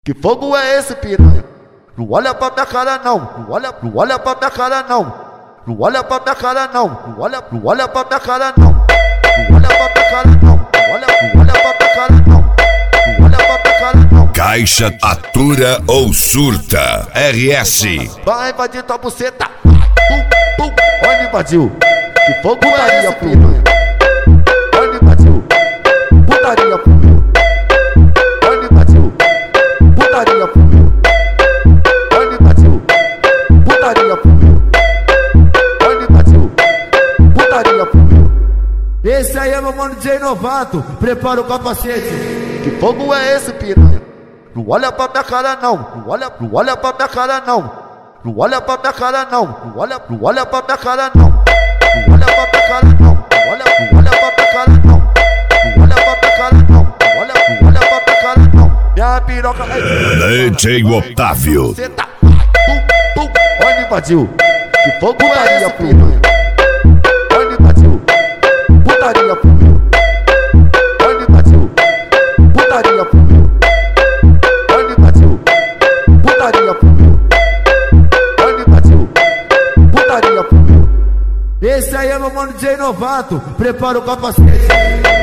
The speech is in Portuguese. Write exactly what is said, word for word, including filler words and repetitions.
Que fogo é esse, piranha? Não olha pra minha cara não, não olha, não olha pra minha cara não, não olha pra minha cara não, não olha, não olha pra minha cara não, não olha pra minha cara não, não olha, não olha pra minha cara não, não olha pra minha cara não. Caixa atura ou surta R S. Vai invadir tua buceta, pum, pum, olha invadiu. Que fogo é esse, piranha? Olha invadiu, putaria fumeu. Olha invadiu, putaria fumeu. Olha invadiu, putaria fumeu. Olha invadiu, putaria fumeu. Esse aí é meu mano D J Novato, prepara o capacete. Que fogo é esse, piranha? Não olha pra minha cara não, não olha, não olha pra minha cara não, não olha pra minha cara não, não olha, não olha pra minha cara não, não olha pra minha cara não, não olha, não olha pra minha cara não, não olha pra minha cara não, não olha, não olha pra minha cara não. Minha piroca é D J Otávio. Cê tá, pum, pum, olha invadiu. Que fogo é esse, piranha? Olha invadiu, putaria fumeu. Olha invadiu, putaria fumeu. Olha invadiu, putaria fumeu. Olha invadiu, putaria fumeu. Esse aí é meu mano D J Novato, prepara o capacete.